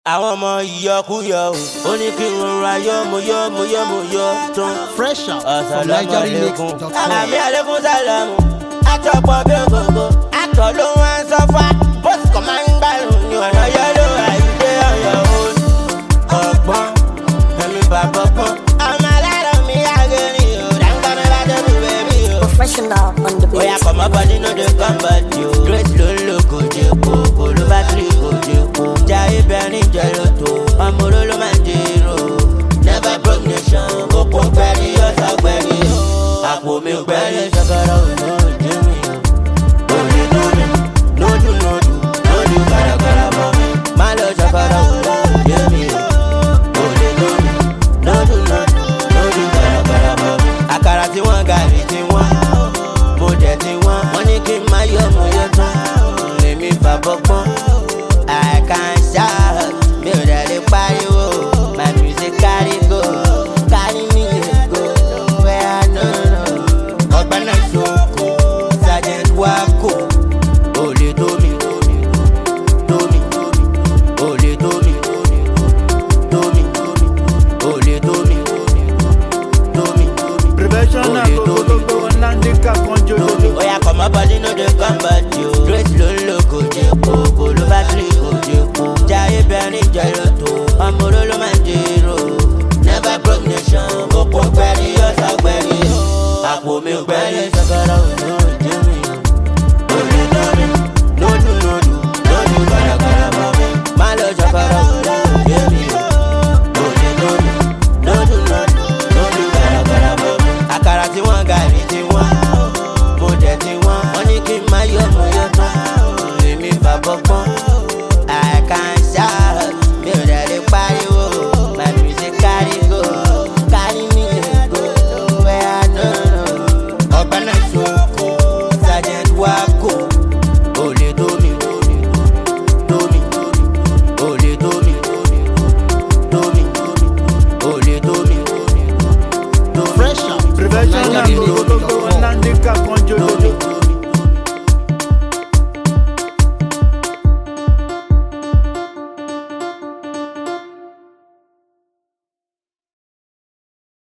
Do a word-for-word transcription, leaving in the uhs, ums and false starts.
àwọn ọmọ ìyọkúyọ ó ní kí n rọra yọ mo yọ mo yọ mo yọ tán. Fresh out from Assalamu alaikum. nigeria remix dot com. Àmì àlékún sálàmù àtọ̀pọ̀ bí ògògò àtọ̀ ló wá ń sọ́fà bóṣù kan máa ń gbàrún ní ọ̀nà yẹ́lò àìgbé ọ̀yọ́ òun ọ̀gbọ́n ẹ̀mí bàbá pọ́n. ọmọ alárọ̀ mi àgẹ̀rìn ò dáńgbà mi bá dé mi bẹ́ẹ̀bí o. Professional on the beat. Oya kọ̀ mọ́ bọ́dí no dey come back yo. Grace ló ń lò kò jẹ́ kó kò ló bá tiri kò jẹ́ kó. Jayé bẹ̀rin jẹ́ lóto ọmọ oró ló máa ń dèrò. Never broke nation òpó gbẹ̀rí ọ̀sà gbẹ̀rí. Àpò mi gbẹ̀rí ṣàkàrà òun ò jẹ́ mi o. Òní lónìí lójú lójú lójú kàràkàrà mọ́ mi. Má lọ ṣàkàrà òun ò jẹ́ mi o. Òní lónìí lójú lójú lójú kàràkàrà mọ́ mi. Àkàrà tí wọ́n gàrí tí wọ́n mo jẹ ti wọn wọn ní kí n má yọ mo yọ tán lèmi fàbọ pọn I can shout mi ò dẹ̀ lè pariwo my music carry go carry me go where I no know ọgbẹ́nà ṣoko sergeant wako olè tómi tómi tómi olè tómi tómi olè tómi tómi Prevention na go go go and handicap on Jojo. Oya kọ̀ mọ́ bọ́dí no dey come back yo. Grace ló ń lò kò jẹ́ kó kò ló bá tiri kò jẹ́ kó. Jayé bẹ̀rin jẹ́ lóto ọmọ oró ló máa ń dèrò. Never broke nation òpó gbẹ̀rí ọ̀sà gbẹ̀rí. Àpò mi gbẹ̀rí